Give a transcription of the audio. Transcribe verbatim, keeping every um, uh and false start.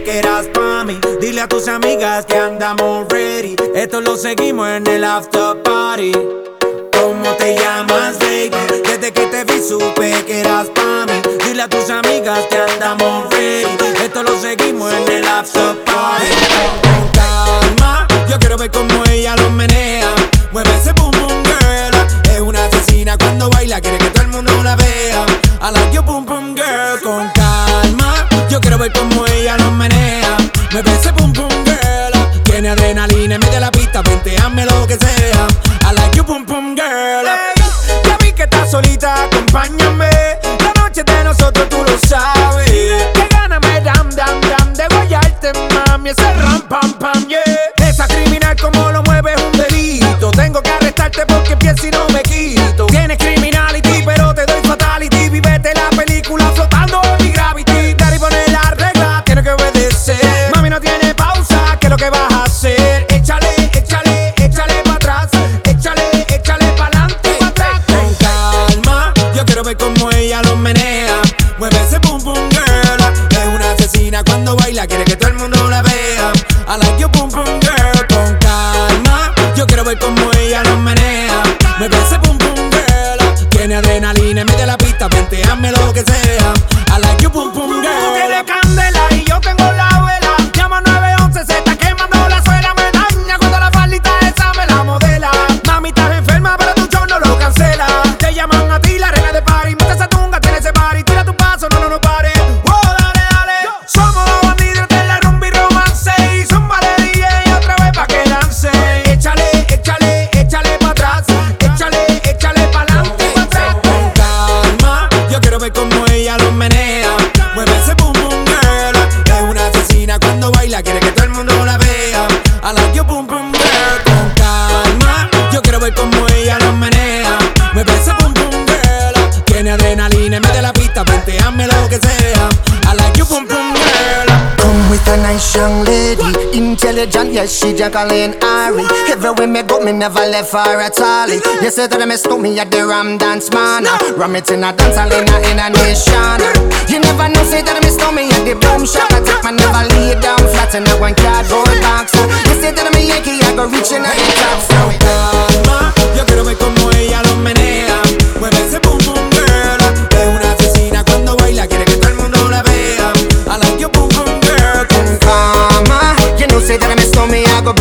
que eras pa' mí. Dile a tus amigas que andamos ready. Esto lo seguimos en el after party. ¿Cómo te llamas, baby? Desde que te vi supe que eras pa' mí. Dile a tus amigas que andamos ready. Esto lo seguimos en el after party. Con calma, yo quiero ver cómo ella lo menea. Mueve ese boom boom girl. Es una asesina cuando baila, quiere que todo el mundo la vea. I like your boom boom girl. Con calma, yo quiero ver cómo ella lo menea. Mueve ese boom boom girl. Tiene adrenalina, mete la pista, vente, hazme lo que sea. I like you boom boom girl. Hey, ya vi que estás solita, acompáñame. La noche de nosotros tú lo sabes. Que gana me dam dam dam de guayarte, mami. Ese ram pam pam, yeah. Esa criminal como lo mueve es un delito. Tengo que arrestarte porque pienso y no me quito. Tienes criminality pero te doy fatality. Vivete la película flotando en mi gravity. Daddy pone la regla, tiene que obedecer. Mami no tiene pausa, ¿qué es lo que vas a hacer? Échale, échale, échale pa' atrás. Échale, échale pa'lante y pa' atrás. Con calma, yo quiero ver cómo ella lo menea. Mueve ese boom boom girl. Es una asesina cuando baila, quiere que todo el mundo la vea. I like you boom boom girl. Con calma, yo quiero ver cómo ella lo menea. Mueve ese boom boom girl. Tiene adrenalina, mete la pista, vente, hazme lo que sea. I like you boom boom girl. Tú tienes candela y yo tengo la vela. Llama nueve once, se está quemando la suela. Me daña cuando la faldita esa me la modela. Mami, estás enferma, pero tu show no lo cancela. Te llaman a ti la reina de party. Mete esa tunga, tiene ese party. Tira tu paso, no, no, no pare. Oh, dale, dale. Somos los bandidos de la rumba y romance. Y zumba de D J otra vez pa' que lance. Échale, échale, échale pa' atrás. Échale, échale pa'lante y pa' atrás. Con calma, yo quiero ver cómo ella lo menea. Mueve ese boom boom girl. Es una asesina cuando baila, quiere que todo el mundo la vea. I like you boom boom girl. Con calma, yo quiero ver cómo ella lo menea. Mueve ese boom boom girl. Tiene adrenalina, mete la pista, vente, hazme lo que sea. I like you boom boom girl. Come with a nice young lady, intelligent, yes, she Jacqueline Ari. Everywhere me go, me never left her at all. You say that me stole me at the Ram Dance Man. Ram it in a dance hall in a, in a nation. You never know, say that me stole me at the Boom Shop. I take my never lay down flat in a one cardboard box. You say that me Yankee, I go reaching at the top. So calma, yo quiero ver cómo ella lo menea. Mueve ese boom boom girl. Es una asesina cuando baila, quiere que todo el mundo la vea. I like you boom boom girl. Con calma, you know say that me stole me, I go